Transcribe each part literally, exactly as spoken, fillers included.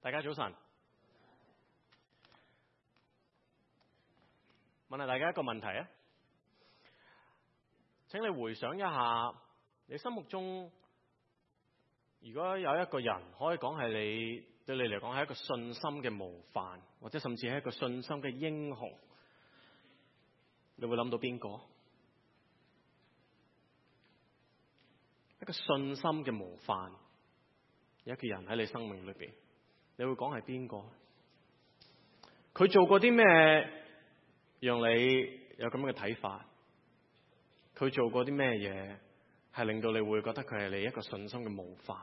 大家早晨，問下大家一個問題啊，請你回想一下，你心目中如果有一個人可以講係你對你嚟講係一個信心嘅模範，或者甚至係一個信心嘅英雄，你會諗到邊個？一個信心嘅模範，有一個人喺你生命裏邊，你會講係邊個？佢做過啲咩讓你有咁樣嘅睇法？佢做過啲咩嘢係令到你會覺得佢係你一個信心嘅模範？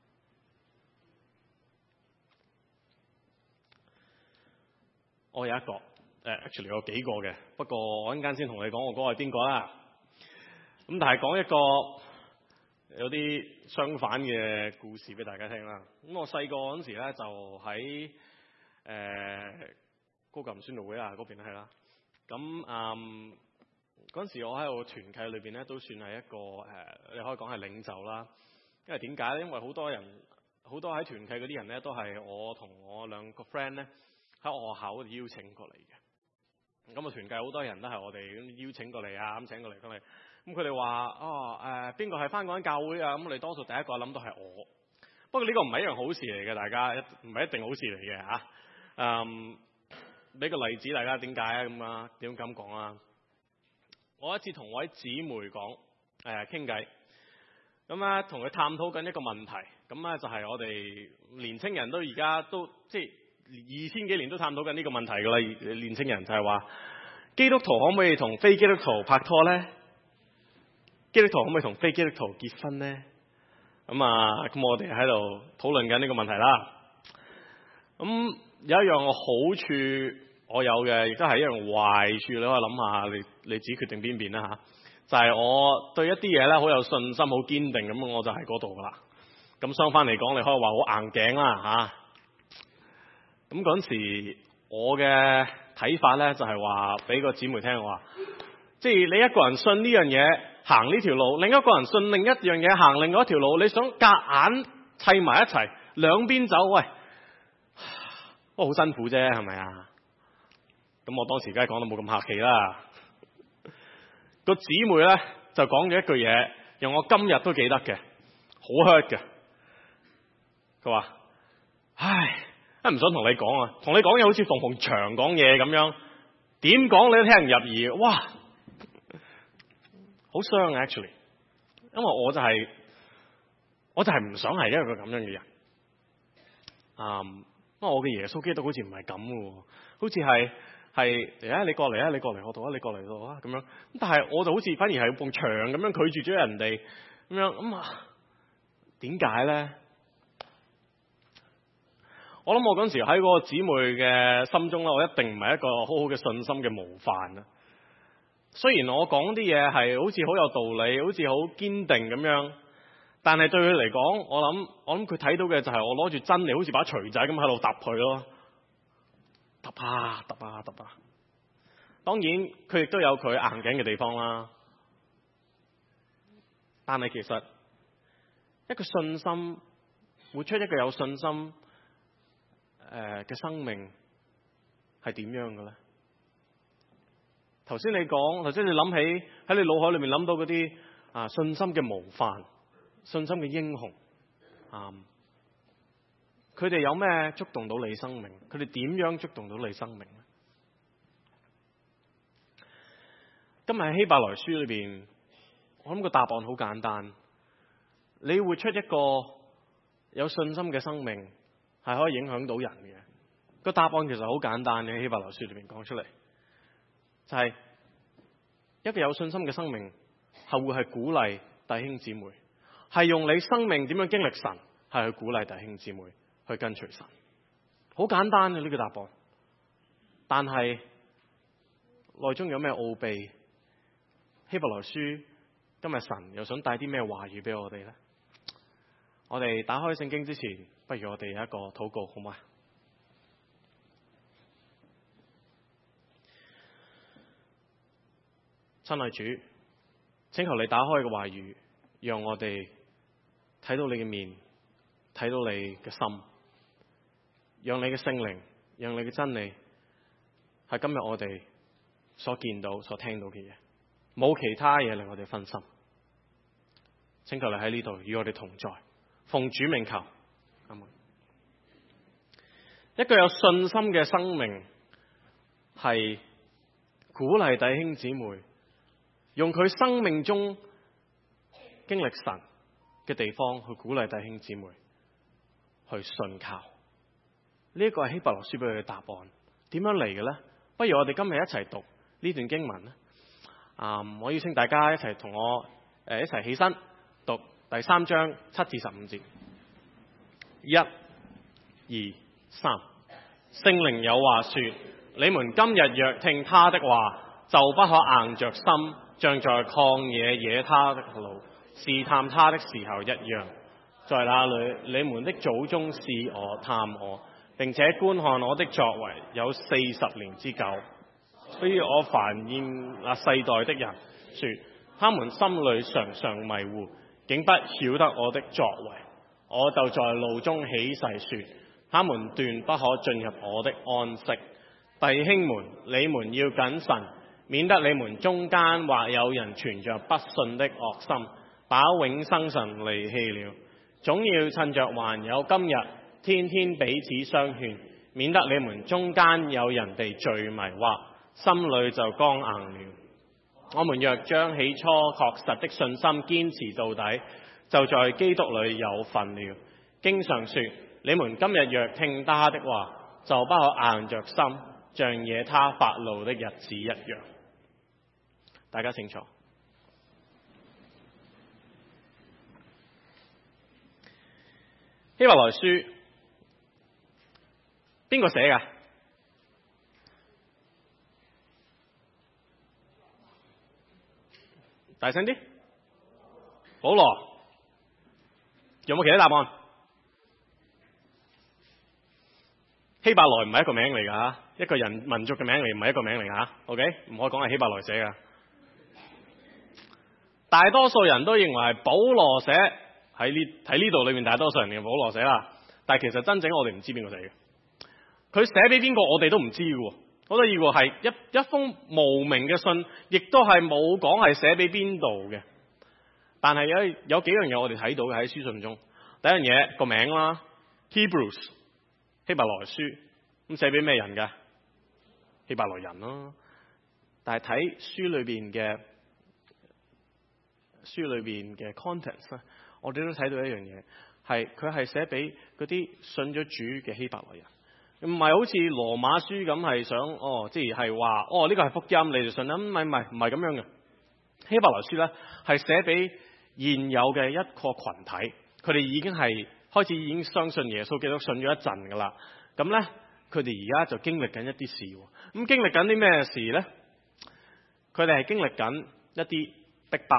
我有一個，誒 actually 有幾個嘅，不過我陣間先同你講我嗰個係邊個啦。咁但係講一個有啲相反嘅故事俾大家聽啦。咁我細個嗰陣時咧就喺誒高級宣道會啊嗰邊係啦。咁嗯嗰陣時我喺我團契裏邊咧都算係一個誒、呃，你可以講係領袖啦。因為點解咧？因為好多人好多喺團契嗰啲人咧都係我同我兩個 friend 咧喺我學校嗰度邀請過嚟嘅。咁啊團契好多人都係我哋邀請過嚟啊，咁請過嚟過嚟。咁佢哋話哦誒邊個係返嗰間教會啊？咁我哋多數第一個諗到係我。不過呢個唔係一樣好事嚟嘅，大家唔係一定好事嚟嘅嚇。嗯，俾個例子大家點解啊？咁啊點咁講啊？我一次同位姊妹講誒傾偈，咁咧同佢探討緊一個問題。咁咧就係我哋年青人都而家都即係二千幾年都探討緊呢個問題㗎啦。年青人就係話基督徒可唔可以同非基督徒拍拖咧？基督徒可唔可以同非基督徒結婚咧？咁啊，咁我哋喺度討論緊呢個問題啦。咁有一樣我好處我有嘅，亦都係一樣壞處。你可以諗下，你你自己決定邊邊啦嚇。就係、是、我對一啲嘢咧好有信心，好堅定，咁我就喺嗰度噶啦。咁相反嚟講，你可以話好硬頸啦嚇。咁嗰陣時我嘅睇法咧就係話俾個姊妹聽，我話即係你一個人信呢樣嘢行呢條路，另一個人信另一樣嘢行另外一條路，你想夾硬砌埋一齊，兩邊走，喂，都好辛苦啫，係咪啊？咁我當時梗係講到冇咁客氣啦。個姊妹咧就講咗一句嘢，讓我今日都記得嘅，好 hurt 嘅。佢話：唉，都唔想同你講啊，同你講嘢好似馮鳳祥講嘢咁樣，點講你都聽唔入耳。哇，好傷啊 actually， 因為我就係、是、我就係唔想係一個咁樣嘅人。啊、嗯，因為我嘅耶穌基督好似唔係咁嘅，好似係。係嚟啊！你過嚟啊！你過嚟我度啊！你過嚟度啊！咁樣咁，但係我就好似反而係埲牆咁樣拒絕咗人哋咁樣咁啊？點解咧？我諗我嗰陣時喺嗰個姊妹嘅心中咧，我一定唔係一個好好嘅信心嘅模範啊！雖然我講啲嘢係好似好有道理，好似好堅定咁樣，但係對佢嚟講，我諗我諗佢睇到嘅就係我攞住真理，好似把錘仔咁喺度揼佢咯。揼啊揼啊揼啊！當然佢亦都有佢硬頸嘅地方啦。但係其實一個信心活出一個有信心誒嘅、呃、生命係點樣嘅咧？頭先你講，頭先你諗起喺你腦海裏面諗到嗰啲啊信心嘅模範、信心嘅英雄啊。嗯佢哋有咩觸動到你生命？佢哋點樣觸動到你生命咧？今日喺希伯來書裏邊，我諗個答案好簡單。你活出一個有信心嘅生命，係可以影響到人嘅。個答案其實好簡單嘅，喺希伯來書裏邊講出嚟，就係一個有信心嘅生命，係會係鼓勵弟兄姊妹，係用你生命點樣經歷神，係去鼓勵弟兄姊妹。去跟隨神，好簡單嘅呢個答案，但係內中有咩奧秘？希伯來書今日神又想帶啲咩話語俾我哋呢？我哋打開聖經之前，不如我哋有一個禱告，好嗎？親愛主，請求你打開個話語，讓我哋睇到你嘅面，睇到你嘅心。 讓你嘅聖靈，讓你嘅真理係今日我哋所見到、所聽到嘅嘢，冇其他嘢令我哋分心。請求你喺呢度與我哋同在，奉主名求，阿們。一個有信心嘅生命係鼓勵弟兄姊妹用佢生命中經歷神嘅地方去鼓勵弟兄姊妹去信靠。呢一個係希伯來書俾佢嘅答案。點樣嚟嘅呢？不如我哋今日一齊讀呢段經文咧。啊、嗯，我邀請大家一齊同我誒、呃、一齊起身讀第三章七至十五節。一、二、三。聖靈有話說：你們今日若聽他的話，就不可硬着心，像在曠野野他的路，試探他的時候一樣。在那裏，你們的祖宗試我、探我，並且觀看我的作為有四十年之久。所以我煩厭那世代的人，說他們心裏常常迷糊，竟不曉得我的作為。我就在路中起誓說，他們斷不可進入我的安息。弟兄們，你們要謹慎，免得你們中間或有人存着不信的惡心，把永生神離棄了。總要趁着還有今日，天天彼此相勸，免得你們中間有人被罪迷惑，心裏就剛硬了。我們若將起初確實的信心堅持到底，就在基督裏有份了。經常說，你們今日若聽他的話，就不可硬着心，像惹他發怒的日子一樣。大家清楚。希伯來書邊個寫㗎？大聲啲。保羅。有冇其他答案？希伯來唔係一個名嚟㗎嚇，一個人民族嘅名嚟，唔係一個名嚟㗎嚇。OK，唔可以講係希伯來寫㗎。大多數人都認為係保羅寫，喺呢喺呢度裏面，大多數人認為保羅寫啦。但係其實真正我哋唔知邊個寫嘅。佢寫俾邊個我哋都唔知嘅喎。好得意喎，係一一封無名嘅信，亦都係冇講係寫俾邊度嘅。但係有有幾樣嘢我哋睇到嘅喺書信中。第一樣嘢個名啦 ，Hebrews 希伯來書，咁寫俾咩人㗎？希伯來人咯。但係睇書裏邊嘅書裏邊嘅 contents 咧，我哋都睇到一樣嘢，係佢係寫俾嗰啲信咗主嘅希伯來人，唔係好似羅馬書咁係想哦，即係係話哦呢個係福音，你哋信啦，唔係唔係唔係咁樣嘅。希伯來書咧係寫俾現有嘅一個群體，佢哋已經係開始已經相信耶穌基督，信咗一陣噶啦。咁咧，佢哋而家就經歷緊一啲事。咁經歷緊啲咩事咧？佢哋係經歷緊一啲逼迫。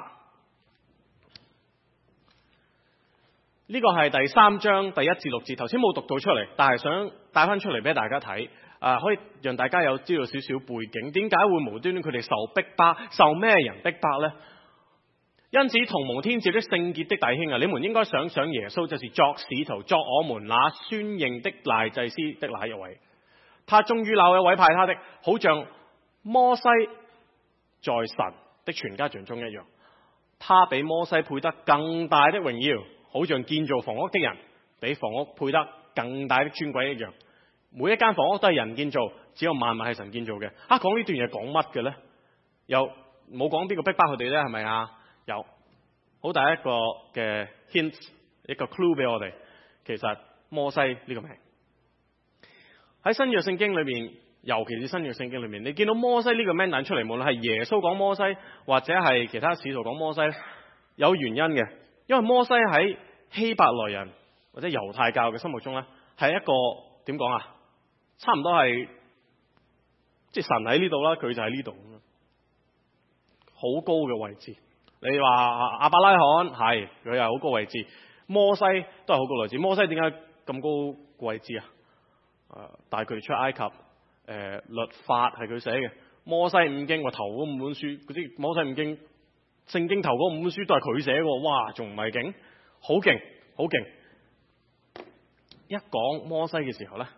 呢個係第三章第一至六節，頭先冇讀到出嚟，但係想帶翻出嚟俾大家睇，啊，可以讓大家有知道少少背景，點解會無端端佢哋受逼迫，受咩人逼迫咧？因此，同蒙天召的聖潔的弟兄啊，你們應該想想耶穌，就是作使徒、作我們那宣認的大祭司的那一位。他終於那一位派他的，好像摩西在神的全家長中一樣。他比摩西配得更大的榮耀，好像建造房屋的人比房屋配得更大的尊貴一樣。每一間房屋都係人建造，只有萬物係神建造嘅。啊，講呢段嘢講乜嘅咧？又冇講邊個逼迫佢哋咧？係咪啊？有好大一個嘅 hint， 一個 clue 俾我哋。其實摩西呢個名喺新約聖經裏面，尤其是新約聖經裏面，你見到摩西呢個名彈出嚟，無論係耶穌講摩西，或者係其他使徒講摩西，有原因嘅。因為摩西喺希伯來人或者猶太教嘅心目中咧，係一個點講啊？差唔多係即係神喺呢度啦，佢就喺呢度，好高嘅位置。你話亞伯拉罕係佢係好高位置，摩西都係好高位置。摩西點解咁高位置啊？誒，帶佢哋出埃及，誒、呃、律法係佢寫嘅。摩西五經，我頭嗰五本書，嗰啲摩西五經聖經頭嗰五本書都係佢寫嘅。哇，仲唔係勁？好勁，好勁！一講摩西嘅時候咧，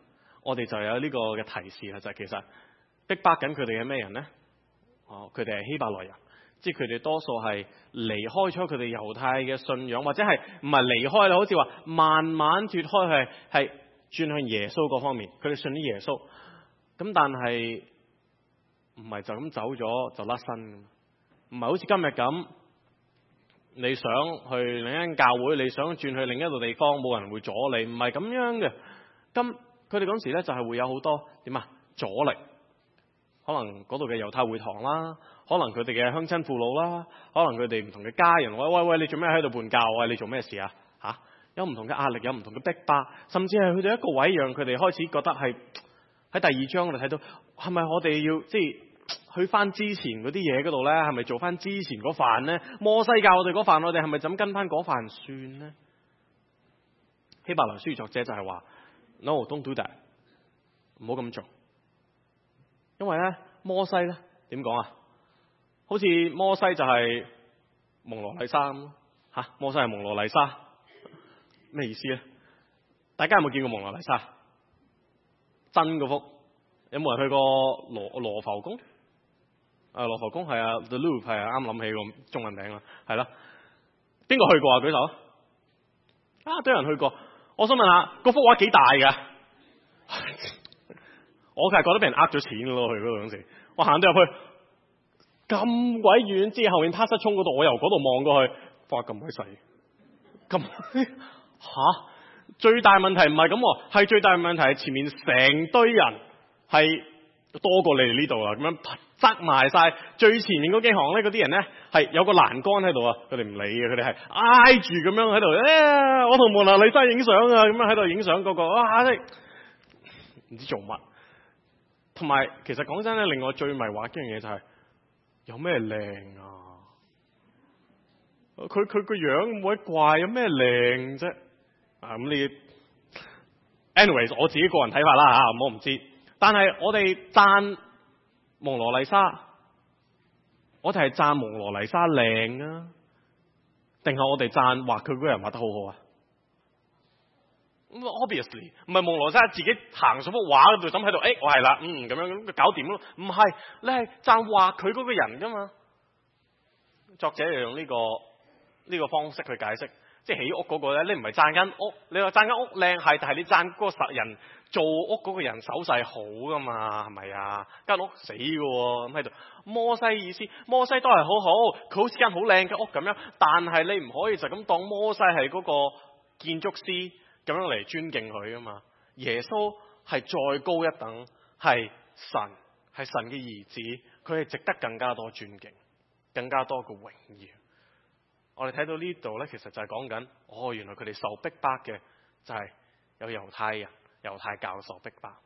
我哋就有呢個嘅提示啦，就係、是、其實逼迫緊佢哋嘅咩人呢？哦，佢哋係希伯來人，即係佢哋多數係離開咗佢哋猶太嘅信仰，或者係唔係離開啦，好似話慢慢脫開，係係轉向耶穌嗰方面，佢哋信啲耶穌。咁但係唔係就咁走咗就甩身，唔係好似今日咁，你想去另一間教會，你想轉去另一個地方，冇人會阻你，唔係咁樣嘅。咁佢哋嗰時咧就係會有好多點啊阻力，可能嗰度嘅猶太會堂啦，可能佢哋嘅鄉親父老啦，可能佢哋唔同嘅家人，喂喂喂，你做咩喺度叛教啊？你做咩事啊？吓、啊，有唔同嘅壓力，有唔同嘅逼迫，甚至係去到一個位，讓佢哋開始覺得係喺第二章我哋睇到，係咪我哋要即係去翻之前嗰啲嘢嗰度咧？係咪做翻之前嗰飯咧？摩西教我哋嗰飯，我哋係咪就咁跟翻嗰飯算咧？希伯來書作者就係話 No，don't do that， 唔好咁做。因為咧，摩西咧點講啊？好似摩西就係蒙羅麗莎咁吓，摩西係蒙羅麗莎，咩意思咧？大家有冇見過蒙羅麗莎？真嗰幅有冇人去過羅羅浮宮？啊，羅浮宮係啊 ，The Louvre 係啊，啱諗起個中文名啦，係啦。邊個去過啊？舉手啊！都有人去過。我想問下，嗰幅畫幾大㗎？我係覺得俾人呃咗錢咯，去嗰度嗰時，我行到入去咁鬼遠，之後面趴失涌嗰度，我由嗰度望過去，哇咁鬼細，咁吓最大問題唔係咁，係最大問題係前面成堆人係多過你哋呢度啦，咁樣擠埋晒最前面嗰幾行咧，嗰啲人咧係有個欄杆喺度啊，佢哋唔理嘅，佢哋係挨住咁樣喺度，誒、哎，我同蒙娜麗莎影相啊，咁樣喺度影相，個個哇，真係唔知做乜。同埋，其實講真咧，令我最迷惑一樣嘢就係、是、有咩靚啊？佢佢個樣冇鬼怪，有咩靚啫？啊咁你 ，anyways， 我自己個人睇法啦吓，我唔知。但係我哋讚蒙羅麗莎，我哋係讚蒙羅麗莎靚啊，定係我哋讚畫佢嗰個人畫得好好啊？Obviously 唔係蒙羅麗莎自己行上幅畫度咁喺度，誒、哎、我係啦，嗯咁樣咁搞掂咯。唔係，你係讚畫佢嗰個人噶嘛？作者就用呢、這個呢、這個方式去解釋，即係起屋嗰個咧，你唔係讚間屋，你話讚間屋靚係，但係你讚嗰個實人做屋嗰個人手勢好噶嘛？係咪啊？間屋死噶喎，咁喺度。摩西意思，摩西都係好好，佢好似間好靚嘅屋咁樣，但係你唔可以就咁當摩西係嗰個建築師。咁樣嚟尊敬佢噶嘛？耶穌係再高一等，係神，係神嘅兒子，佢係值得更加多尊敬，更加多嘅榮耀。我哋睇到呢度咧，其實就係講緊，哦，原來佢哋受逼迫嘅就係有猶太人、猶太教受逼迫。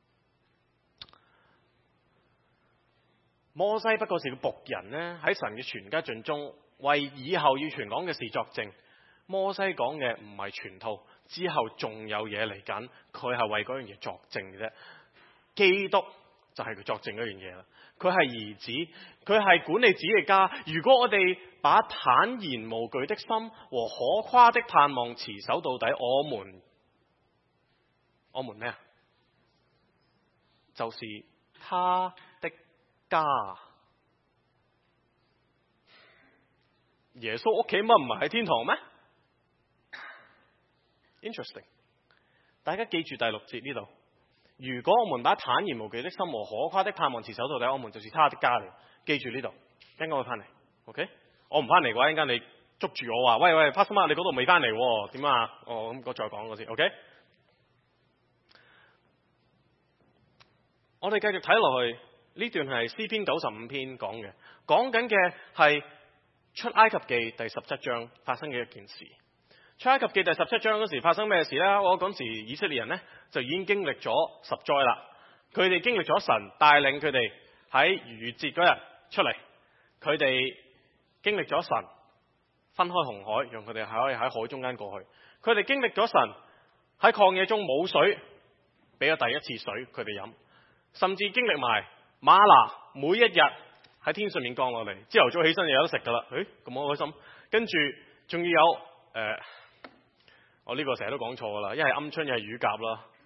摩西不過是個僕人咧，喺神嘅全家盡中，為以後要傳講嘅事作證。摩西講嘅唔係全套。之後仲有嘢嚟緊，佢係為嗰樣嘢作證嘅啫。基督就係佢作證嗰樣嘢啦。佢係兒子，佢係管理自己嘅家。如果我哋把坦然無懼的心和可誇的盼望持守到底，我們我們咩啊？就是他的家。耶穌屋企乜唔係喺天堂咩？Interesting， 大家記住第六節呢度。如果我們把坦然無懼的心和可誇的盼望持守到底，我們就是他的家了。記住呢度，一陣間會翻嚟。OK， 我唔翻嚟嘅話，一陣間你捉住我話，喂喂 Pastor Mark，你嗰度未翻嚟，點啊？哦，咁我再講嗰先。OK， 我哋繼續睇落去，呢段係詩篇九十五篇講嘅，講緊嘅係出埃及記第十七章發生嘅一件事。出埃及記第十七章嗰時發生咩事呢？我嗰時以色列人呢，就已經經歷咗十災啦。佢哋經歷咗神帶領佢哋喺逾越節嗰日出嚟，佢哋經歷咗神分開紅海，讓佢哋可以喺海中間過去。佢哋經歷咗神喺曠野中冇水，俾咗第一次水佢哋飲，甚至經歷埋嗎哪每一日喺天上面降落嚟，朝頭早起身就有得食噶啦。誒，咁好開心。跟住仲要有誒。呃我呢個成日都講錯噶啦，一係鵪鶉，一係乳鴿啦。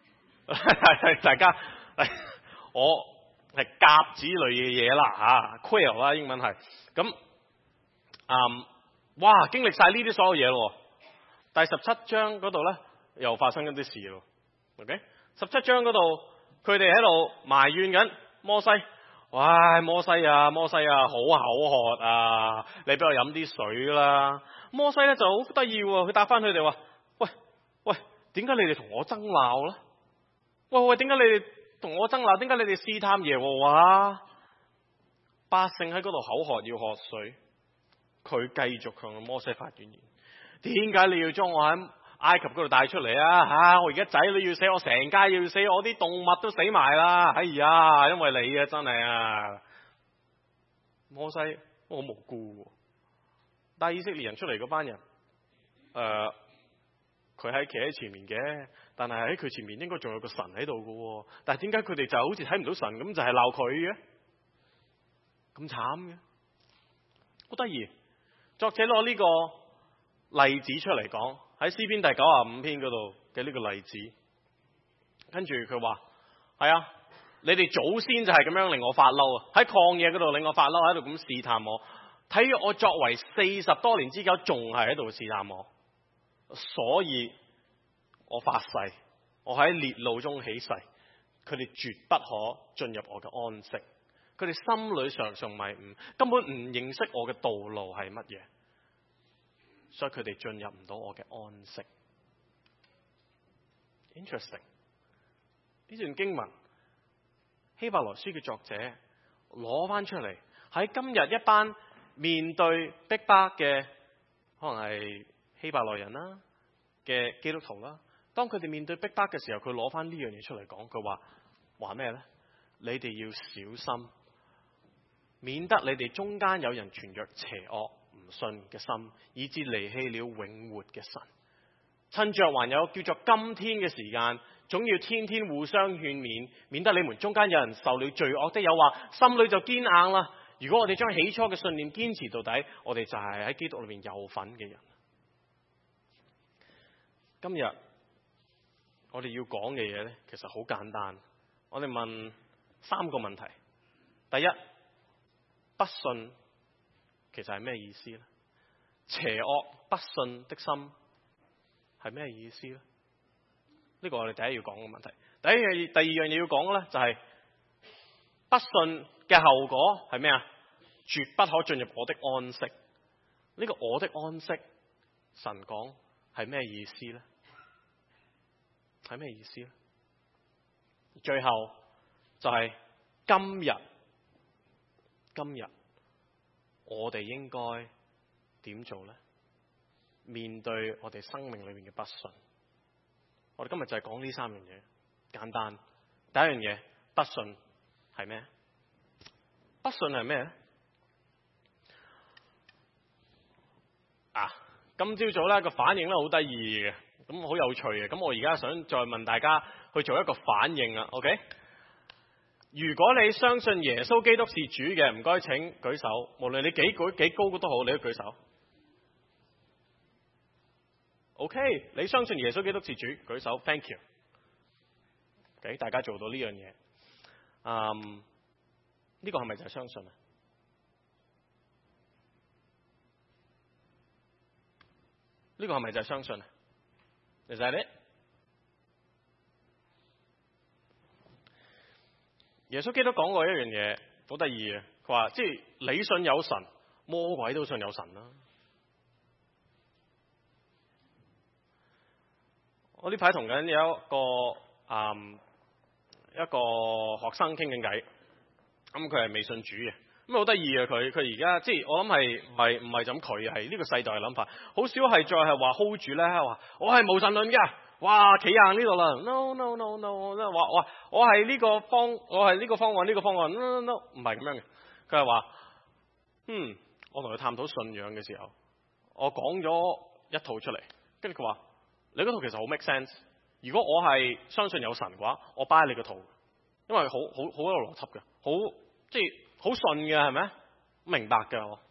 大家我係鴿子類嘅嘢啦嚇 ，quail 啦英文係咁，嗯，哇經歷晒呢啲所有嘢咯。第十七章嗰度咧又發生緊啲事咯。OK， 十七章嗰度佢哋喺度埋怨緊摩西。喂，摩西啊，摩西啊，好口渴啊！你俾我飲啲水啦。摩西咧就好得意喎，佢答翻佢哋話：喂喂，點解你哋同我爭鬧咧？喂喂，點解你哋同我爭鬧？點解你哋試探耶和華？百姓喺嗰度口渴要喝水，佢繼續向摩西發怨言。點解你要將我喺埃及嗰度帶出嚟啊？吓、啊，我而家仔女要死，我成家要死，我啲動物都死埋啦！哎呀，因為你啊，真係啊，摩西我好無辜，帶以色列人出嚟嗰班人，誒、呃，佢喺企喺前面嘅，但係喺佢前面應該仲有個神喺度嘅，但係點解佢哋就好似睇唔到神咁，就係鬧佢嘅？咁慘嘅，好得意。作者攞呢個例子出嚟講。喺詩篇第九十五篇嗰度嘅呢個例子，跟住佢話：係啊，你哋祖先就係咁樣令我發嬲啊！喺曠野嗰度令我發嬲，喺度咁試探我，睇我作為四十多年之久，仲係喺度試探我，所以我發誓，我喺烈怒中起誓，佢哋絕不可進入我嘅安息。佢哋心裏常常迷誤，根本唔認識我嘅道路係乜嘢。所以佢哋進入唔到我嘅安息。Interesting， 呢段經文希伯來書嘅作者攞翻出嚟，喺今日一班面對逼迫嘅可能係希伯來人啦嘅基督徒啦，當佢哋面對逼迫嘅時候，佢攞翻呢樣嘢出嚟講，佢話話咩呢？你哋要小心，免得你哋中間有人存着邪惡唔信嘅心，以致離棄了永活嘅神。趁着還有叫做今天嘅時間，總要天天互相勸勉，免得你們中間有人受了罪惡的誘惑，心裏就堅硬啦。如果我哋將起初嘅信念堅持到底，我哋就係喺基督裏面有份嘅人。今日我哋要講嘅嘢呢，其實好簡單。我哋問三個問題。第一，不信其實係咩意思呢？邪惡不信的心係咩意思呢？呢個我哋第一要講嘅問題。第一樣，第二樣嘢要講嘅咧就係不信嘅後果係咩啊？絕不可進入我的安息。呢個我的安息，神講係咩意思呢？係咩意思呢？最後就係今日，今日我哋應該點做呢？面對我哋生命裏面嘅不信，我哋今日就係講呢三樣嘢，簡單。第一樣嘢，不信係咩？不信係咩？啊，今朝早咧個反應咧好得意嘅，咁好有趣嘅。咁我而家想再問大家去做一個反應啊 ，OK？ 如果你相信耶穌基督是主嘅，唔該請舉手。無論你幾舉幾高都好，你都舉手。OK， 你相信耶穌基督是主，舉手。Thank you。OK， 大家做到呢樣嘢。嗯，呢個係咪就係相信啊？呢個係咪就係相信啊？就係咧。耶穌基督講過一樣嘢，好得意嘅。佢話，即係你信有神，魔鬼都信有神啦。我呢排同緊有一個嗯一個學生傾緊偈，咁佢係未信主嘅，咁好得意嘅佢，佢而家即係我諗係唔係唔係就咁佢係呢個世代嘅諗法，好少係再係話 hold 住咧，話我係無神論嘅，哇企硬呢度啦 ，no no no no，話哇我係呢個方我係呢個方案呢個方案 no no no， 唔係咁樣嘅，佢係話嗯我同佢探討信仰嘅時候，我講咗一套出嚟，跟住佢話。你嗰套其實好 make sense。如果我係相信有神嘅話，我 buy 你個套，因為好好好有邏輯嘅，好即係好順嘅，係咪？明白嘅我。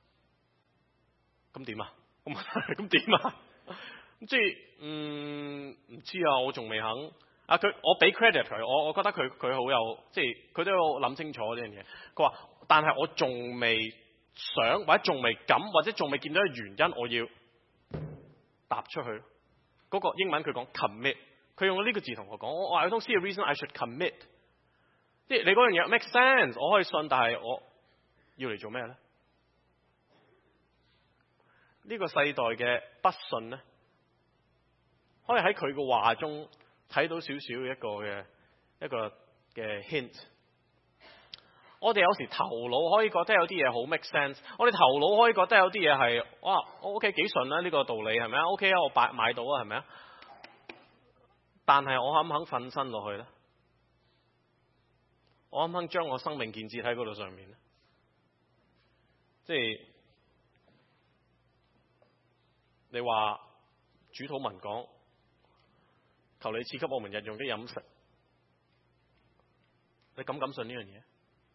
咁點啊？咁咁點啊？即係嗯唔知啊，我仲未肯啊，佢我俾 credit 佢，我我覺得佢佢好有，即係佢都有諗清楚呢樣嘢。佢話，但係我仲未想，或者仲未敢，或者仲未見到嘅原因，我要踏出去。嗰、那個英文佢講 commit， 佢用呢個字同我講，我我 I don't see a reason I should commit。即係你嗰樣嘢 make sense，我可以信，但係我要嚟做咩咧？呢、這個世代嘅不信咧，可以喺佢嘅話中睇到少少一個嘅一個嘅 hint。我哋有時頭腦可以覺得有啲嘢好 make sense， 我哋頭腦可以覺得有啲嘢係哇 OK 幾順啦，呢個道理係咪啊 OK 啊，我買買到啊，係咪啊？但係我肯唔肯瞓身落去咧？我肯唔肯將我生命建設喺嗰度上面咧？即係你話主禱文講，求你賜給我們日用的飲食，你敢唔敢信呢樣嘢？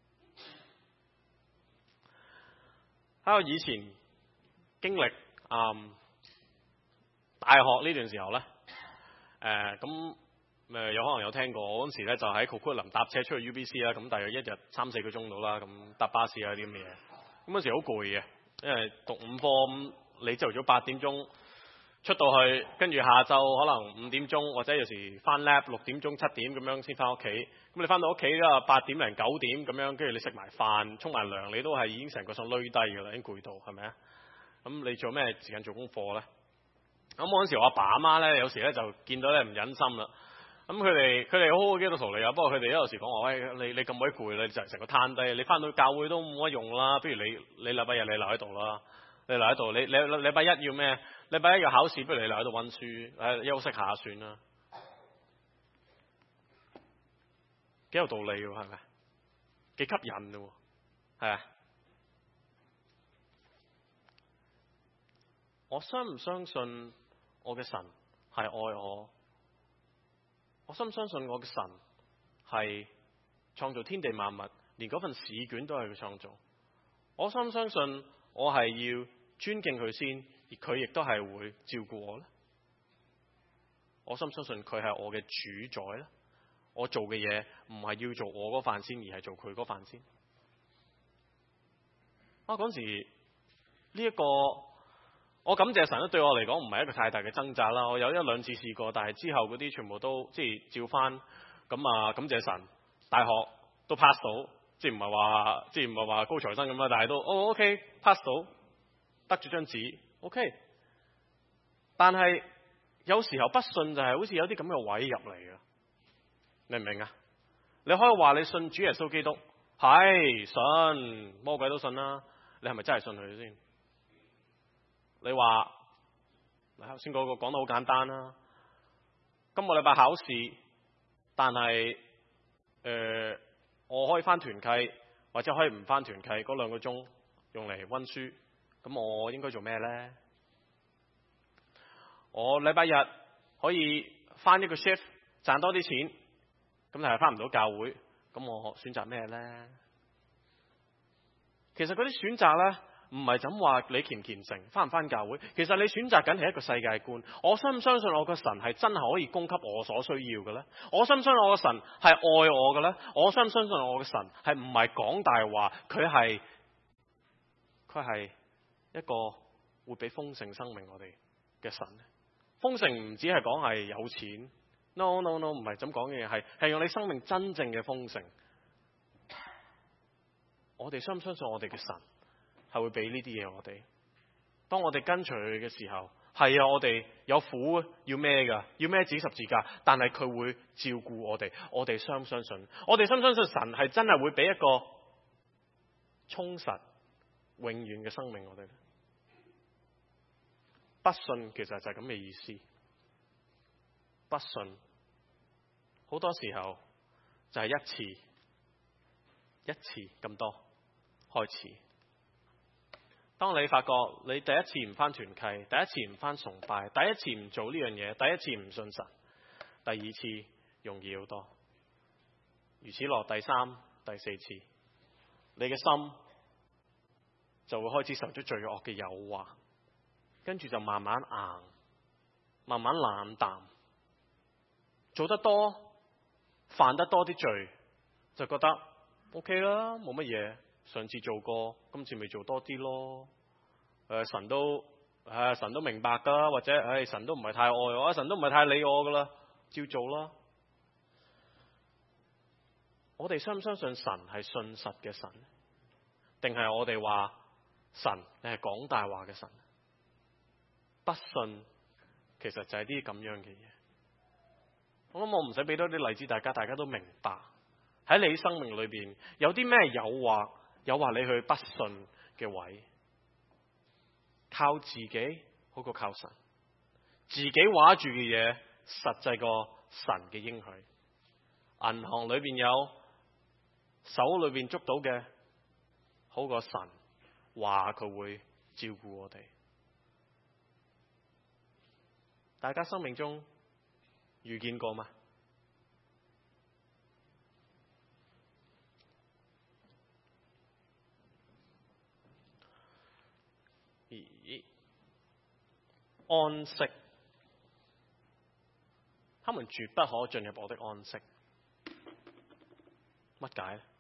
喺我以前經歷嗯大學呢段時候咧，誒咁誒有可能有聽過，我嗰時咧就喺 Coquitlam 搭車出去 U B C 啦，咁大約一日三四個鐘到啦，咁搭巴士啊啲咁嘅嘢，咁嗰時好攰嘅，因為讀五科咁，你朝頭早八點鐘出到去，跟住下晝可能五點鐘，或者有時翻 lab 六點鐘七點咁樣先翻屋企。咁你翻到屋企啦，八點零九點咁樣，跟住你食埋飯沖埋涼，你都係已經成個身攣低㗎啦，已經攰到係咪啊？咁你做咩時間做功課咧？咁嗰陣時我阿爸阿媽咧，有時咧就見到咧唔忍心啦。咁佢哋佢哋好好基督徒嚟啊，不過佢哋有時講話，喂，你你咁鬼攰，你就成個攤低，你翻到教會都冇乜用啦。不如你你禮拜日你留喺度啦，你留喺度，你你禮拜一要咩？禮拜一要考試，不如你留喺度溫書，誒休息下算啦。幾有道理喎，係咪？幾吸引喎，係啊！我相唔相信我嘅神係愛我？我相唔相信我嘅神係創造天地萬物，連嗰份試卷都係佢創造？我相唔相信我係要尊敬佢先，而佢亦都係會照顧我咧？我相唔相信佢係我嘅主宰咧？我做嘅嘢唔係要做我嗰飯先，而係做佢嗰飯先。啊，嗰時呢一個，我感謝神都對我嚟講唔係一個太大嘅掙扎啦。我有一兩次試過，但係之後嗰啲全部都即係照翻。咁啊，感謝神，大學都 pass 到，即係唔係話即係唔係話高材生咁啦，但係都哦 OK pass 到，得咗張紙 OK。但係有時候不信就係好似有啲咁嘅位入嚟嘅。明唔明啊？你可以話你信主耶穌基督，係信，魔鬼都信啦。你係咪真係信佢先？你話頭先嗰個講得好簡單啦。今個禮拜考試，但係誒、呃，我可以返團契，或者可以唔返團契，嗰兩個鐘用嚟溫書，咁我應該做咩呢？我禮拜日可以返一個 shift， 賺多啲錢。咁但係翻唔到教會，咁我選擇咩呢？其實嗰啲選擇呢，唔係怎話你虔唔虔誠，翻唔翻教會。其實你選擇緊係一個世界觀。我相唔相信我個神係真係可以供給我所需要嘅呢？我相唔相信我個神係愛我嘅呢？我相唔相信我個神係唔係講大話？佢係佢係一個會俾豐盛生命我哋嘅神。豐盛唔止係講係有錢。No no no， 唔係咁講嘅嘢，係係用你生命真正嘅豐盛。我哋相唔相信我哋嘅神係會俾呢啲嘢我哋？當我哋跟隨佢嘅時候，係啊，我哋有苦要孭噶，要孭自己十字架，但係佢會照顧我哋。我哋相唔相信？我哋相唔相信神係真係會俾一個充實、永遠嘅生命我哋咧？不信其實就係咁嘅意思。不信好多時候就係一次一次咁多開始。當你發覺你第一次唔返團契，第一次唔返崇拜，第一次唔做呢樣嘢，第一次唔信神，第二次容易好多，如此落第三、第四次，你嘅心就會開始受咗罪惡嘅誘惑，跟住就慢慢硬，慢慢冷淡。 做得多，犯得多啲罪，就覺得 OK 啦，冇乜嘢。上次做過，今次咪做多啲咯。誒、呃，神都誒、呃、神都明白噶，或者誒、哎、神都唔係太愛我，神都唔係太理我噶啦，照做啦。我哋相唔相信神係信實嘅神，定係我哋話神你係講大話嘅神？不信其實就係啲咁樣嘅嘢。我諗我唔使俾多啲例子，大家大家都明白。喺你生命裏邊有啲咩誘惑，誘惑你去不信嘅位，靠自己好過靠神。自己畫住嘅嘢實際過神嘅應許。銀行裏邊有，手裏邊捉到嘅好過神話佢會照顧我哋。大家生命中遇見過嗎？咦，安息，他們絕不可進入我的安息。乜解呢？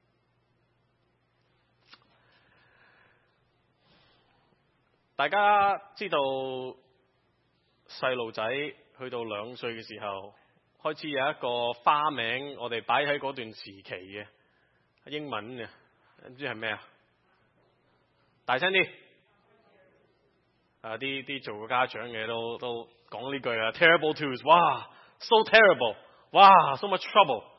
大家知道細路仔去到兩歲嘅時候，開始有一個花名，我哋擺喺嗰段時期嘅英文嘅，唔知係咩啊？大聲啲！啊，啲啲做過家長嘅都都講呢句啊 ，terrible twos， 哇 ，so terrible， 哇 ，so much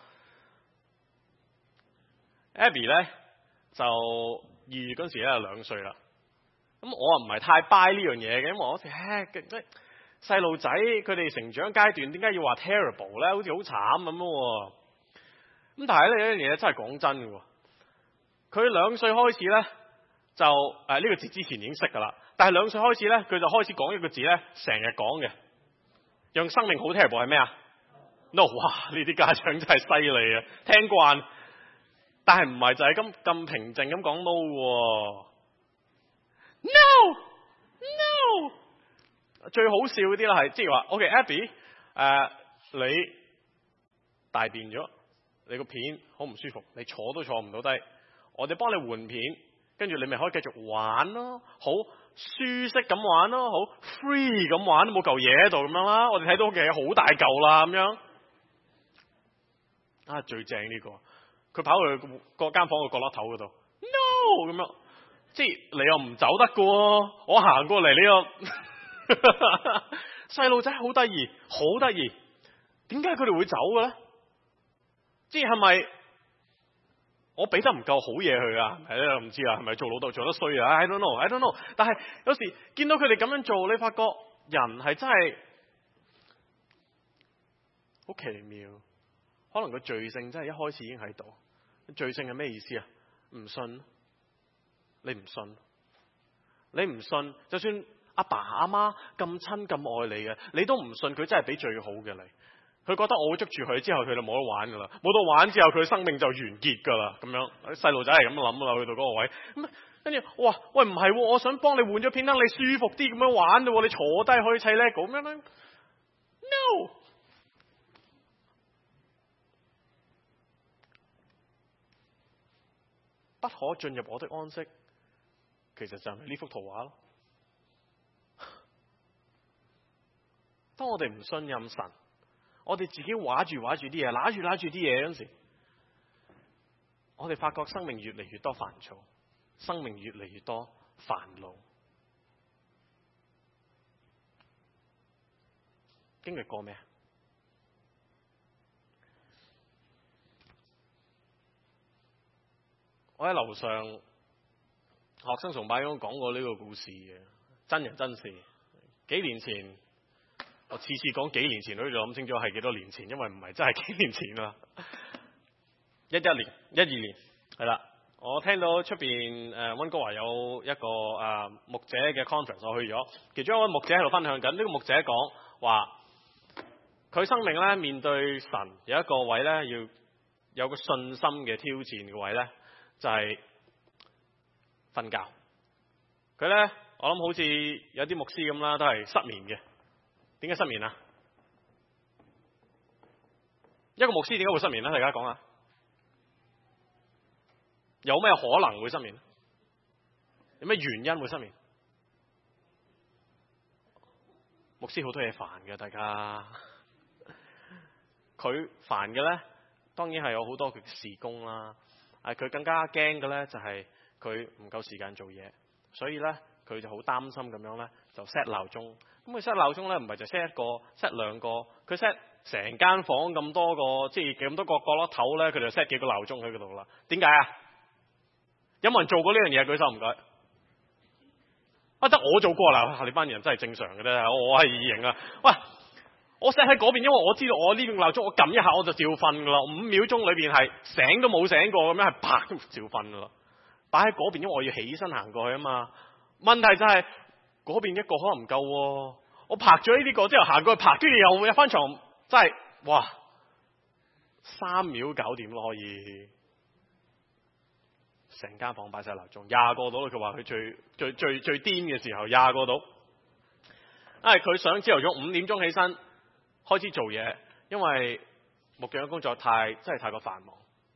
trouble。Abby 咧就二月嗰時咧就兩歲啦。咁我啊唔係太 buy 呢樣嘢嘅，因為我覺得誒，細路仔佢哋成長階段點解要話 terrible 咧？好似好慘咁咯。咁但係呢樣嘢真係講真嘅，佢兩歲開始咧就誒呢、呃這個字之前已經識噶啦，但係兩歲開始咧佢就開始講一個字咧，成日講嘅，讓生命好 terrible 係咩啊 ？No， 哇！呢啲家長真係犀利啊，聽慣，但係唔係就係咁咁平靜咁講 no 喎。No no， 最好笑嗰啲啦係，即係話 OK Abby， 誒、呃、你大便咗，你個片好唔舒服，你坐都坐唔到低，我哋幫你換片，跟住你咪可以繼續玩咯，好舒適咁玩咯，好 free 咁玩，冇嚿嘢喺度咁樣啦，我哋睇到嘅嘢好大嚿啦咁樣，啊最正呢、這個，佢跑去個間房個角落頭嗰度 ，no 咁樣。即係你又唔走得嘅喎，我行過嚟你又細路仔好得意，好得意。點解佢哋會走嘅咧？即係係咪我俾得唔夠好嘢佢啊？係咧，唔知啊，係咪做老豆做得衰啊 ？I don't know，I don't know。但係有時見到佢哋咁樣做，你發覺人係真係好奇妙。可能個罪性真係一開始已經喺度。罪性係咩意思啊？唔信。你唔信，你唔信，就算阿爸阿媽咁親咁愛你嘅，你都唔信佢真係俾最好嘅你。佢覺得我會捉住佢之後，佢就冇得玩噶啦，冇得玩之後，佢生命就完結噶啦。咁樣，細路仔係咁諗啦，去到嗰個位。咁跟住，哇，喂，唔係，我想幫你換咗片，等你舒服啲咁樣玩啫。你坐低可以砌 Lego 咁樣咧 ？No， 不可進入我的安息。其實就係呢幅圖畫咯。當我哋唔信任神，我哋自己畫住畫住啲嘢，揦住揦住啲嘢嗰陣時，我哋發覺生命越嚟越多煩躁，生命越嚟越多煩惱。經歷過咩？我喺樓上。學生崇拜中講過呢個故事嘅，真人真事。幾年前，我次次講幾年前都要諗清楚係幾多年前，因為唔係真係幾年前啦。一一年、一二年係啦。我聽到出邊誒溫哥華有一個誒、呃、牧者嘅 conference，我去咗，其中一位牧者喺度分享緊。呢、這個牧者講話，佢生命咧面對神有一個位咧，要有個信心嘅挑戰嘅位咧，就係、是。瞓覺，佢咧我諗好似有啲牧師咁啦，都係失眠嘅。點解失眠啊？ 一個牧師點解會失眠咧？大家講下，有咩可能會失眠？有咩原因會失眠？牧師好多嘢煩嘅，大家。佢煩嘅咧，當然係有好多佢嘅事工啦。誒，佢更加驚嘅咧就係佢唔夠時間做嘢，所以咧佢就好擔心咁樣咧，就 set 鬧鐘。咁佢 set 鬧鐘咧，唔係就 set 一個 set 兩個，佢 set 成間房咁多個，即係咁多個角落頭咧，佢就 set 幾個鬧鐘喺嗰度啦。點解啊？有冇人做過呢樣嘢？舉手唔該。啊，得我做過啦！你班人真係正常嘅啫，我係異形啊！喂，我 set 喺嗰邊，因為我知道我呢個鬧鐘，我撳一下我就照瞓噶啦，五秒鐘裏邊係醒都冇醒過咁樣，係啪都照瞓噶啦。擺喺嗰邊，因為我要起身行過去啊嘛。問題就係嗰邊一個可能唔夠喎，我拍咗呢啲個之後行過去拍，跟住又入翻床，真係哇，三秒搞掂咯，可以。成間房擺晒鬧鐘，廿個到。佢話佢最最最最癲嘅時候，廿個到。因為佢想朝頭早五點鐘起身開始做嘢，因為牧養嘅工作太真係太過繁忙。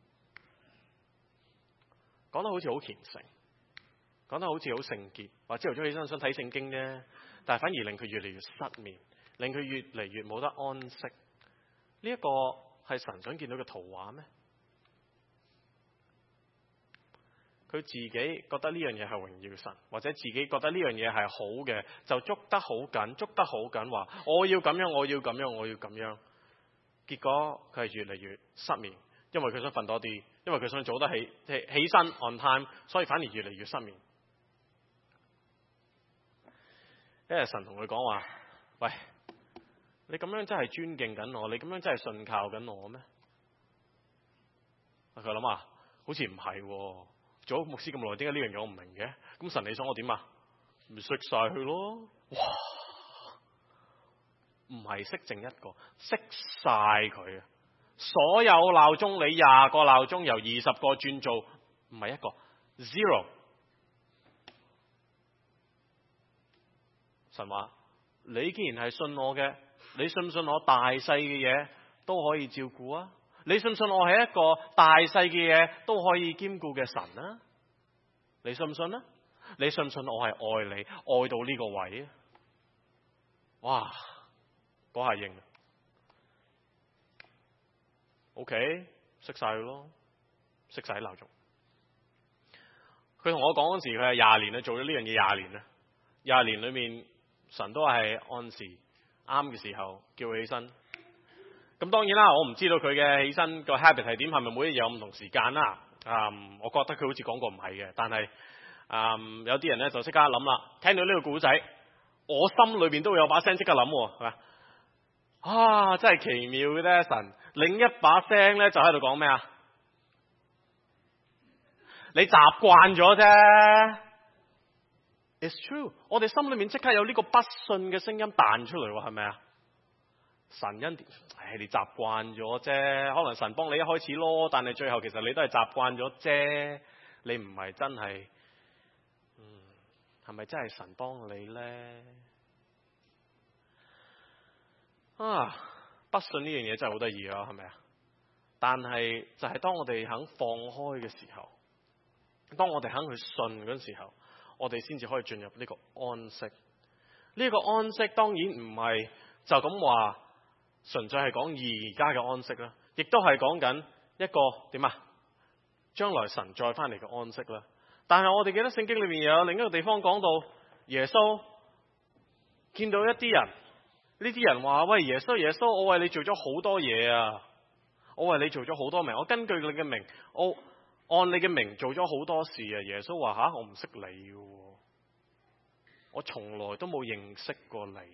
講得好似好虔誠，講得好似好聖潔，話朝頭早起身想睇聖經啫，但係反而令佢越嚟越失眠，令佢越嚟越冇得安息。呢一個係神想見到嘅圖畫咩？佢自己覺得呢樣嘢係榮耀神，或者自己覺得呢樣嘢係好嘅，就捉得好緊，捉得好緊，話我要咁樣，我要咁樣，我要咁樣。結果佢係越嚟越失眠，因為佢想瞓多啲，因為佢想早得起起身 on time，所以反而越嚟越失眠。一日神同佢講話：喂，你咁樣真係尊敬緊我，你咁樣真係信靠緊我咩？佢諗啊，好似唔係。做咗牧師咁耐，點解呢樣嘢我唔明嘅？咁神你想我點啊？咪識晒佢咯！哇，唔係識剩一個，識晒佢啊！所有鬧鐘，你廿個鬧鐘由二十個轉做唔係一個 zero。神話你既然係信我嘅，你信唔信我大細嘅嘢都可以照顧啊？你信唔信我係一個大細嘅嘢都可以兼顧嘅神啊？你信唔信啊？你信唔信我係愛你愛到呢個位啊？哇，嗰下應 OK， 識晒佢咯，識晒啲鬧鐘。佢同我講嗰時，佢係廿年啦，做咗呢樣嘢廿年啦。廿年裏面，神都係按時啱嘅時候叫佢起身。咁當然啦，我唔知道佢嘅起身個 habit 係點，係咪每日有唔同時間啦？嗯，我覺得佢好似講過唔係嘅，但係嗯有啲人咧就即刻諗啦，聽到呢個故仔，我心裏邊都會有把聲即刻諗喎，係咪？啊，真係奇妙嘅啫！神另一把聲咧就喺度講咩啊？你習慣咗啫。It's true， 我哋心裏面即刻有呢個不信嘅聲音彈出嚟喎，係咪啊？神恩典，唉，你習慣咗啫，可能神幫你一開始咯，但係最後其實你都係習慣咗啫，你唔係真係，嗯，係咪真係神幫你咧？啊，不信呢樣嘢真係好得意啊，係咪啊？但係就係當我哋肯放開嘅時候，當我哋肯去信嗰時候，我哋先至可以進入呢個安息。呢個安息當然唔係就咁話。純粹係講而家嘅安息啦，亦都係講緊一個點啊？將來神再翻嚟嘅安息啦。但係我哋記得聖經裏面又有另一個地方講到耶穌見到一啲人，呢啲人話：喂，耶穌耶穌，我為你做咗好多嘢啊！我為你做咗好多名，我根據你嘅名，我按你嘅名做咗好多事啊！耶穌話：吓，我唔識你嘅，我從來都冇認識過你。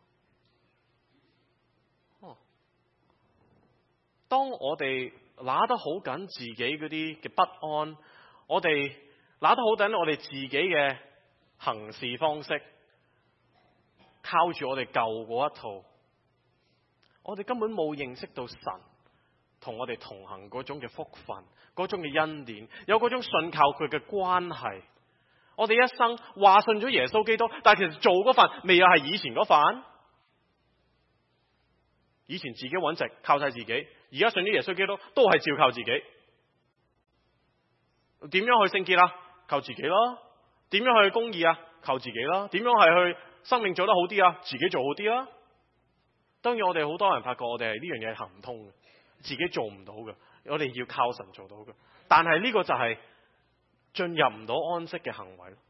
當我哋拿得好緊自己嗰啲嘅不安，我哋拿得好緊我哋自己嘅行事方式，靠住我哋舊嗰一套，我哋根本冇認識到神同我哋同行嗰種嘅福分，嗰種嘅恩典，有嗰種信靠佢嘅關係。我哋一生話信咗耶穌基督，但係其實做嗰份未有係以前嗰份，以前自己揾食靠晒自己。 而家信咗耶穌基督都係照靠自己。點樣去聖潔啊？靠自己咯。點樣去公義啊？靠自己咯。點樣係去生命做得好啲啊？自己做好啲啦。當然我哋好多人發覺我哋係呢樣嘢行唔通嘅，自己做唔到嘅，我哋要靠神做到嘅。但係呢個就係進入唔到安息嘅行為。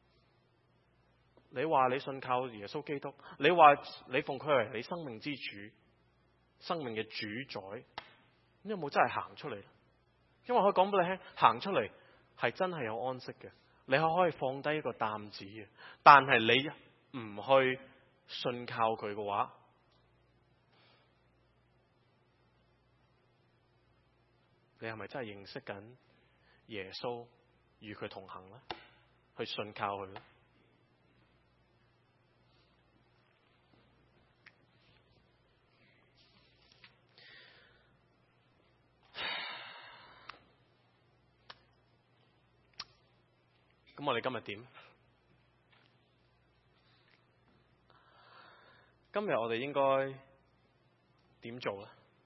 你話你信靠耶穌基督，你話你奉佢為你生命之主，生命嘅主宰，你有冇真係行出嚟？因為可以講俾你聽，行出嚟係真係有安息嘅，你係可以放低一個擔子嘅。但係你唔去信靠佢嘅話，你係咪真係認識緊耶穌與佢同行呢？去信靠佢呢？咁我哋今日點？今日我哋應該點做呢？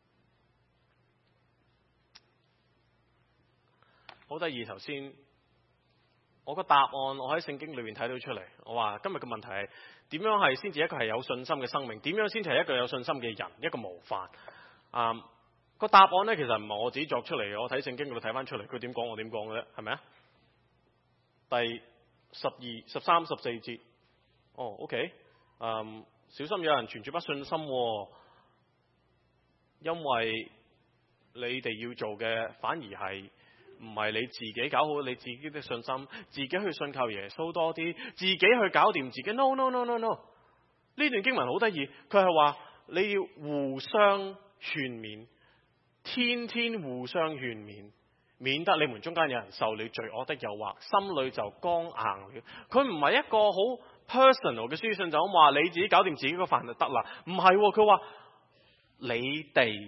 好得意，頭先我個答案我喺聖經裏面睇到出嚟。我話今日嘅問題係點樣係先至一個係有信心嘅生命？點樣先至係一個有信心嘅人？一個模範。啊、嗯，個答案呢，其實唔係我自己作出嚟嘅，我睇聖經嗰度睇翻出嚟，佢點講我點講嘅啫，係咪啊？第十二、十三、十四節。哦 ，OK， 嗯，小心有人存住不信心，哦，因為你哋要做嘅反而係唔係你自己搞好你自己的信心，自己去信靠耶穌多啲，自己去搞掂自己。No no no no no，呢段經文好得意，佢係話你要互相勸勉，天天互相勸勉，免得你們中間有人受了罪惡的誘惑，心裏就剛硬了。佢唔係一個好 personal 嘅書信，就咁話你自己搞掂自己個飯就得啦。唔係，佢話你哋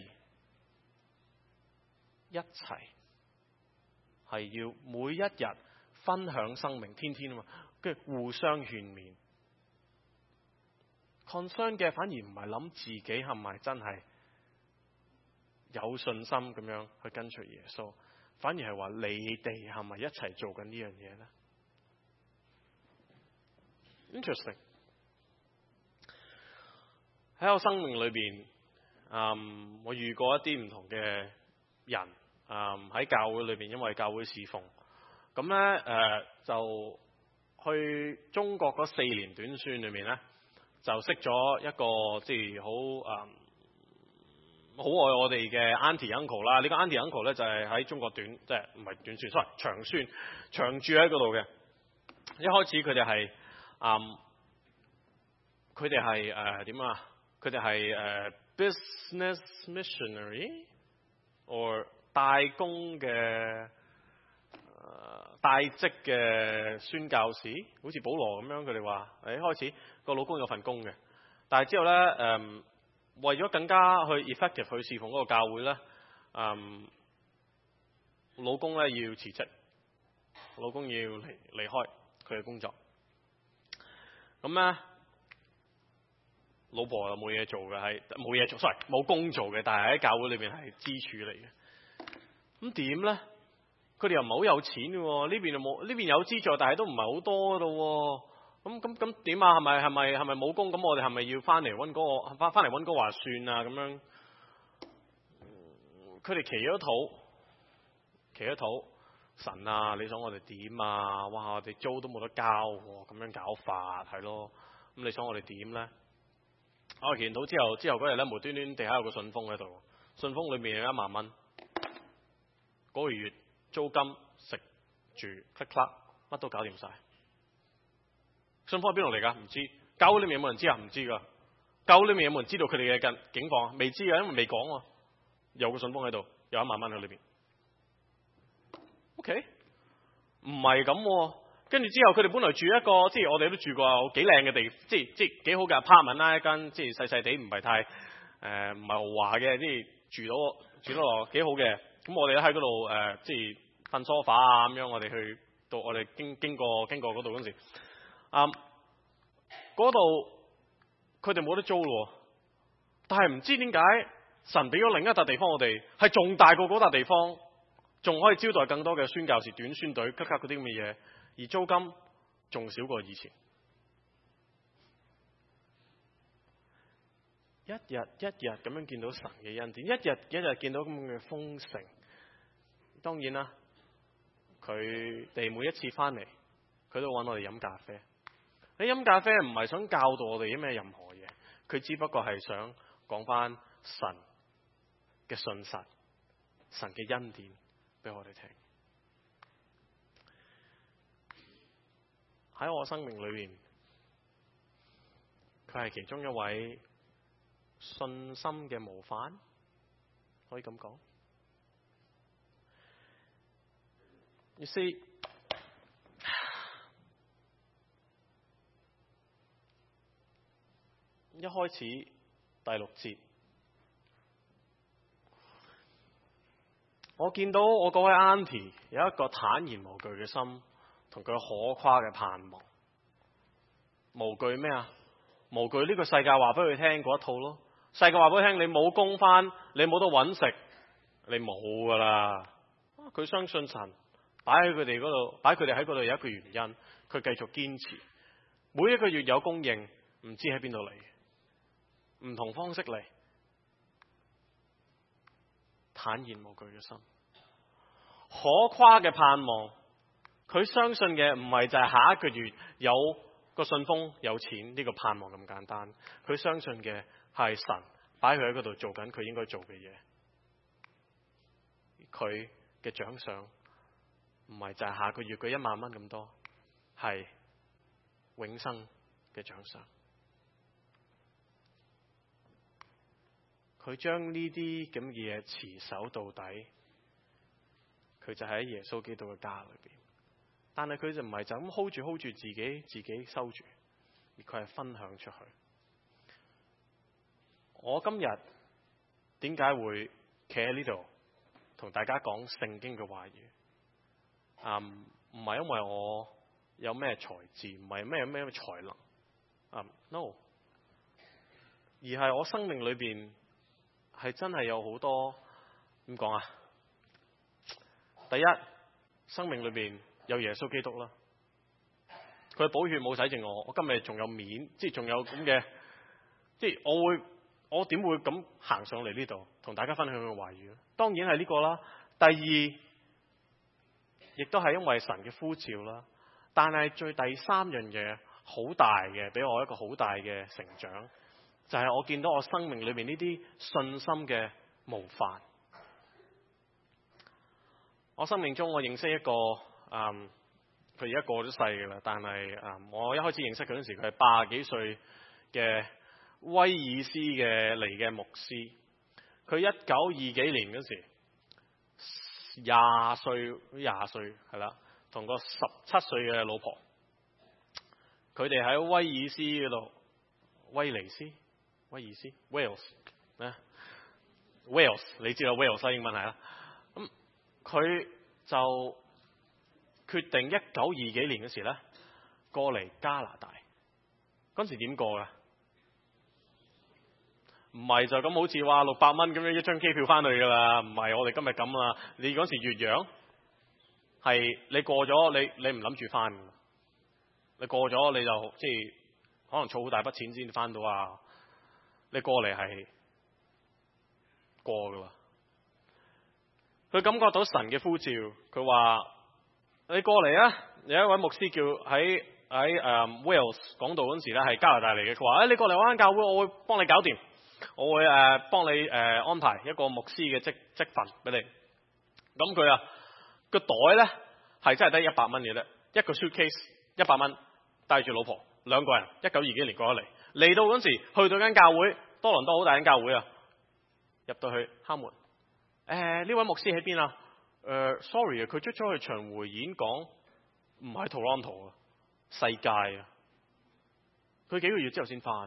一齊係要每一日分享生命，天天啊嘛，跟住互相勸勉。concern 嘅反而唔係諗自己係咪真係有信心咁樣去跟隨耶穌，反而係話你哋係咪一齊做緊呢樣嘢呢？ Interesting。 喺我生命裏邊，嗯，我遇過一啲唔同嘅人，嗯，喺教會裏邊，因為教會侍奉，咁呢，誒、呃、就去中國嗰四年短宣裏面呢，就識咗一個即係好誒好愛我哋嘅 auntie uncle 啦。呢個 auntie uncle 咧就係喺中國短，即係唔係短宣 sorry 長宣長住喺嗰度嘅。一開始佢哋係誒佢哋係誒點啊？佢哋係誒 business missionary or 帶工嘅誒帶職嘅宣教士，好似保羅咁樣。佢哋話誒開始個老公有份工嘅，但係之後咧誒。呃為咗更加去 effective 去侍奉嗰個教會咧，嗯，老公咧要辭職，老公要離離開佢嘅工作。咁咧，老婆又冇嘢做嘅，係冇嘢做 ，sorry 冇工做嘅，但係喺教會裏邊係支柱嚟嘅。咁點咧？佢哋又唔係好有錢嘅喎，呢邊又冇，呢邊有資助，但係都唔係好多咯喎。咁咁咁點啊？係咪係咪係咪冇工？咁我哋係咪要翻嚟溫哥翻翻嚟溫哥華算啊？咁樣，佢哋祈咗禱，祈咗禱，神啊！你想我哋點啊？哇！我哋租都冇得交喎，咁樣搞法係咯。咁你想我哋點咧？我祈完禱之後，之後嗰日咧無端端地下有個信封喺度，信封裏面有一萬蚊，嗰個月租金食住 click clack 乜都搞掂晒。信封喺邊度嚟㗎？唔知。教會裏面有冇人知啊？唔知㗎。教會裏面有冇人知道佢哋嘅近境況？未知㗎，因為未講喎。有個信封喺度，有一萬蚊喺裏邊。OK，唔係咁。跟住之後，佢哋本來住一個，即係我哋都住過幾靚嘅地，即係即係幾好嘅 apartment 啦，一間即係細細地，唔係太誒唔係豪華嘅，即係住到住到落幾好嘅。咁我哋喺嗰度誒，即係瞓梳化啊咁樣。我哋去到我哋經經過經過嗰度嗰陣時。啊！嗰度佢哋冇得租咯，但係唔知點解神俾咗另一笪地方我哋，係仲大過嗰笪地方，仲可以招待更多嘅宣教士、短宣隊、吉卡嗰啲咁嘅嘢，而租金仲少過以前。一日一日咁樣見到神嘅恩典，一日一日見到咁嘅豐盛。當然啦，佢哋每一次翻嚟，佢都揾我哋飲咖啡。你飲咖啡唔係想教導我哋啲咩任何嘢，佢只不過係想講翻神嘅信實、神嘅恩典俾我哋聽。喺我生命裏面，佢係其中一位信心嘅模範，可以咁講。You see， 一開始第六節，我見到我嗰位 auntie 有一個坦然無懼嘅心，同佢可誇嘅盼望。無懼咩啊？無懼呢個世界話俾佢聽嗰一套咯。世界話俾佢聽，你冇工返，你冇得搵食，你冇噶啦。佢相信神，擺喺佢哋嗰度，擺佢哋喺嗰度有一個原因，佢繼續堅持。每一個月有供應，唔知喺邊度嚟，唔同方式嚟，坦然無懼嘅心，可誇嘅盼望。佢相信嘅唔係就係下一個月有個信封有錢呢個盼望咁簡單，佢相信嘅係神擺佢喺嗰度做緊佢應該做嘅嘢。佢嘅獎賞唔係就係下個月嘅一萬蚊咁多，係永生嘅獎賞。佢將呢啲咁嘅嘢持守到底，佢就喺耶穌基督嘅家裏邊。但係佢就唔係就咁 hold 住 hold 住自己自己收住，而佢係分享出去。我今日點解會企喺呢度同大家講聖經嘅話語？啊、嗯，唔係因為我有咩才智，唔係咩咩才能，啊、嗯、，no， 而係我生命裏邊係真係有好多點講啊？第一，生命裏邊有耶穌基督啦，佢嘅寶血冇洗淨我，我今日仲有面，即係仲有咁嘅，即係我會，我點會咁行上嚟呢度同大家分享佢嘅話語咧？當然係呢個啦。第二，亦都係因為神嘅呼召啦。但係最第三樣嘢好大嘅，俾我一個好大嘅成長，就係、是、我見到我生命裏面呢啲信心嘅模範。我生命中我認識一個。嗯，佢而家過咗世嘅啦，但係嗯，我一開始認識佢嗰陣時，佢係八十幾歲嘅威爾斯嘅嚟嘅牧師。佢一九二幾年嗰時，廿歲廿歲係啦，同個十七歲嘅老婆，佢哋喺威爾斯嗰度，威尼斯、威爾斯、Wales 咧 ，Wales 你知道 Wales 英文係啦。咁佢就決定一九二幾年嗰時咧，過嚟加拿大。嗰時點過㗎？唔係就咁好似話六百蚊咁樣一張機票翻去㗎啦，唔係我哋今日咁啦。你嗰時越洋係你過咗，你你唔諗住翻㗎。你過咗你就即係可能儲好大筆錢先翻到啊！你過嚟係過㗎喎。佢感覺到神嘅呼召，佢話。你過嚟啊！有一位牧師叫喺喺誒 Wales 講道嗰陣時咧，係加拿大嚟嘅。佢話：誒、哎、你過嚟我間教會，我會幫你搞掂，我會誒幫、呃、你誒、呃、安排一個牧師嘅職職份俾你。咁佢啊個袋咧係真係得一百蚊嘅啫，一個 suitcase 一百蚊，帶住老婆兩個人，一九二幾年過咗嚟，嚟到嗰陣時去到間教會，多倫多好大間教會啊，入到去敲門，誒、呃、呢位牧師喺邊啊？誒、uh, sorry 啊，佢出咗去巡迴演講，唔係 Toronto 啊，世界啊，佢幾個月之後先翻。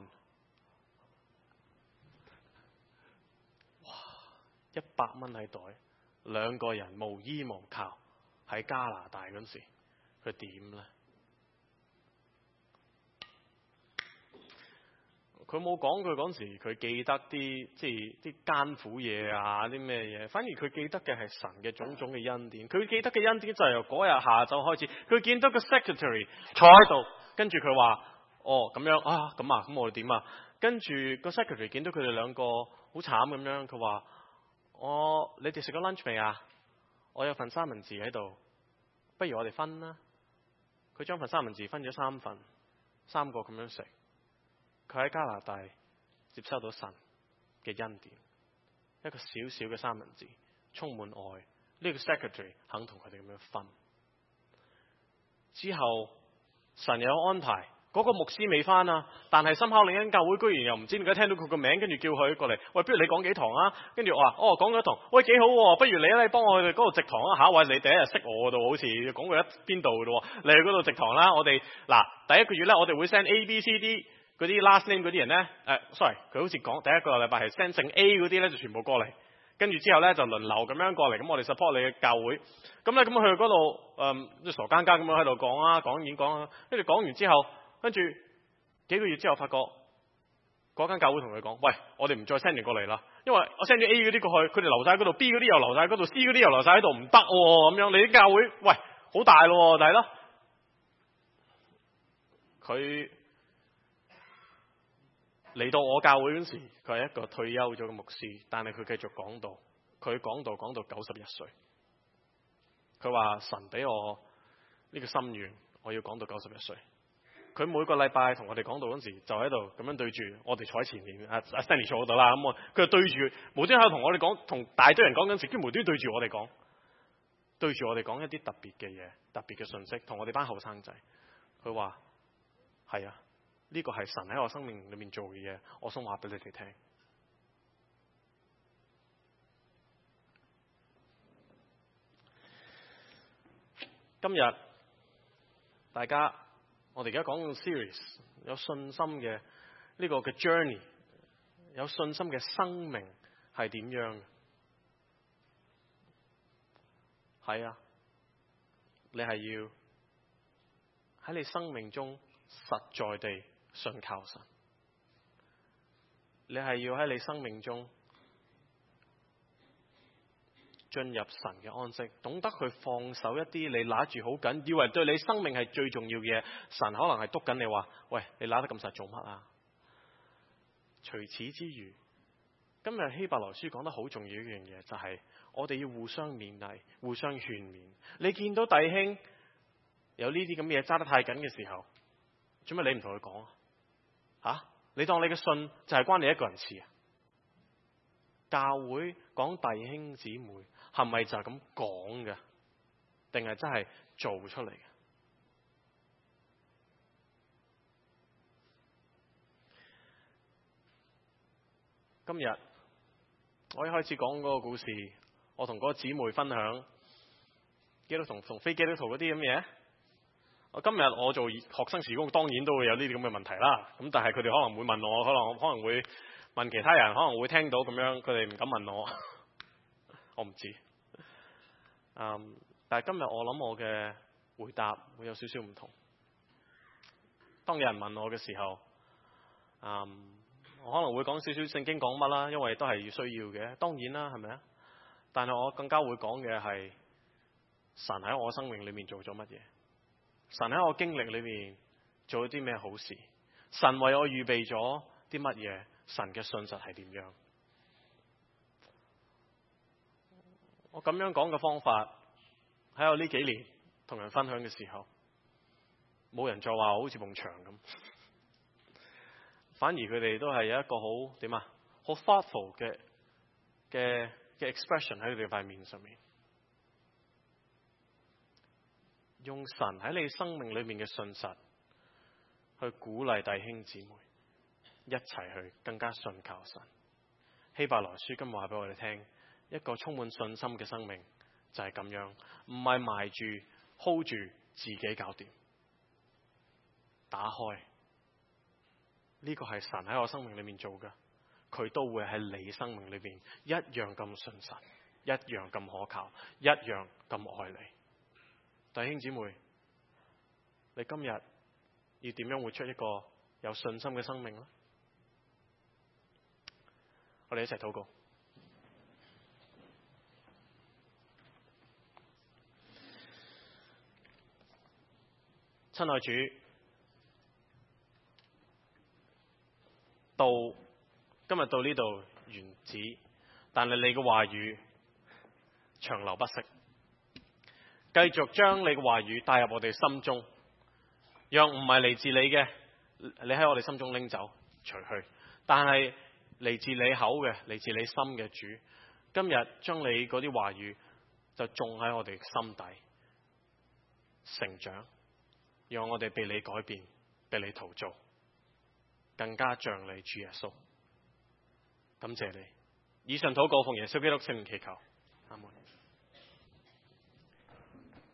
哇！一百蚊喺袋，兩個人無依無靠喺加拿大嗰陣時，佢點咧？ 佢冇講佢嗰時佢記得啲即係啲艱苦嘢啊，啲咩嘢，反而佢記得嘅係神嘅種種嘅恩典。佢記得嘅恩典就係由嗰日下晝開始，佢見到個 secretary 坐喺度，跟住佢話：哦咁樣啊，咁啊，咁我哋點啊？跟住個 secretary 見到佢哋兩個好慘咁樣，佢話：我你哋食咗 lunch 未啊？我有份三文治喺度，不如我哋分啦。佢將份三文治分咗三份，三個咁樣食。佢喺加拿大接收到神嘅恩典，一個小小嘅三文治，充滿愛。呢個 secretary 肯同佢哋咁樣分。之後神有安排，嗰個牧師未翻啊，但係深口另一間教會居然又唔知點解聽到佢個名，跟住叫佢過嚟，喂，不如你講幾堂啊？跟住我話：哦，講咗一堂，喂，幾好喎，不如你咧幫我去嗰度植堂啊嚇！喂，你第一日識我度，好似講過一邊度嘅喎，你去嗰度植堂啦。我哋嗱第一個月咧，我哋會 send A B C D。嗰啲 last name 嗰啲人咧，誒、呃、sorry，佢好似講第一個禮拜係 send 姓 A 嗰啲咧，就全部過嚟，跟住之後咧就輪流咁樣過嚟，咁我哋 support 你嘅教會。咁咧咁去嗰度，誒即係傻更更咁樣喺度講啊，講演講啊，跟住講完之後，跟住幾個月之後發覺嗰間教會同佢講：喂，我哋唔再 send 人過嚟啦，因為我 send 咗 A 嗰啲過去，佢哋留晒喺嗰度 ，B 嗰啲又留晒喺嗰度，C 嗰啲又留晒喺度，唔得喎咁樣。你啲教會，喂，好大咯，但係咯，佢嚟到我教會嗰時，佢係一個退休咗嘅牧師，但係佢繼續講道，佢講道講到九十一歲。佢話神俾我呢個心願，我要講到九十一歲。佢每個禮拜同我哋講道嗰時，就喺度咁樣對住我哋坐喺前面，阿阿 Stanley 坐喺度啦，咁我佢就對住無端端同我哋講，同大堆人講緊時，跟無端對住我哋講，對住我哋講一啲特別嘅嘢，特別嘅信息，同我哋班後生仔。佢話係啊。呢個係神喺我生命裏面做嘅嘢，我想話俾你哋聽。今日大家，我哋而家講緊 series， 有信心嘅呢個嘅 journey， 有信心嘅生命係點樣嘅？係啊，你係要喺你生命中實在地信靠神，你係要喺你生命中進入神嘅安息，懂得去放手一啲你拿住好緊，以為對你生命係最重要嘅嘢，神可能係督緊你話：喂，你拿得咁實做乜啊？除此之餘，今日希伯來書講得好重要一樣嘢，就係、是、我哋要互相勉勵、互相勸勉。你見到弟兄有呢啲咁嘅嘢揸得太緊嘅時候，做咩你唔同佢講啊？吓，你當你嘅信就係關你一個人事啊？教會講弟兄姊妹係咪就係咁講嘅，定係真係做出嚟嘅？今日我一開始講嗰個故事，我同嗰個姊妹分享基督徒同非基督徒嗰啲咁嘢。我今日我做學生事工，當然都會有呢啲咁嘅問題啦。咁但係佢哋可能會問我，可能可能會問其他人，可能會聽到咁樣，佢哋唔敢問我。我唔知。嗯，但係今日我諗我嘅回答會有少少唔同。當有人問我嘅時候，嗯，我可能會講少少聖經講乜啦，因為都係要需要嘅，當然啦，係咪啊？但係我更加會講嘅係神喺我生命裏面做咗乜嘢。神喺我經歷裏面做咗啲咩好事？神為我預備咗啲乜嘢？神嘅信實係點樣？我咁樣講嘅方法喺我呢幾年同人分享嘅時候，冇人再話我好似埲牆咁，反而佢哋都係有一個好點啊，好 thoughtful 嘅嘅嘅 expression 喺佢哋塊面上面。用神喺你生命裏面嘅信實去鼓勵弟兄姊妹一齊去更加信靠神。希伯來書今日話俾我哋聽，一個充滿信心嘅生命就係咁樣，唔係埋住 hold 住自己搞掂，打開呢個係神喺我生命裏面做嘅，佢都會喺你生命裏面一樣咁信實，一樣咁可靠，一樣咁愛你。弟兄姊妹，你今日要點樣活出一個有信心嘅生命呢？ 我哋一齊禱告。親愛主，到今日到呢度完止，但係你嘅話語長流不息，繼續將你嘅話語帶入我哋心中，讓唔係嚟自你嘅，你喺我哋心中拎走除去，但係嚟自你口嘅，嚟自你心嘅主，今日將你嗰啲話語就種喺我哋心底成長，讓我哋被你改變，被你陶造，更加像你主耶穌。感謝你。以上禱告奉耶穌基督聖名祈求，阿門。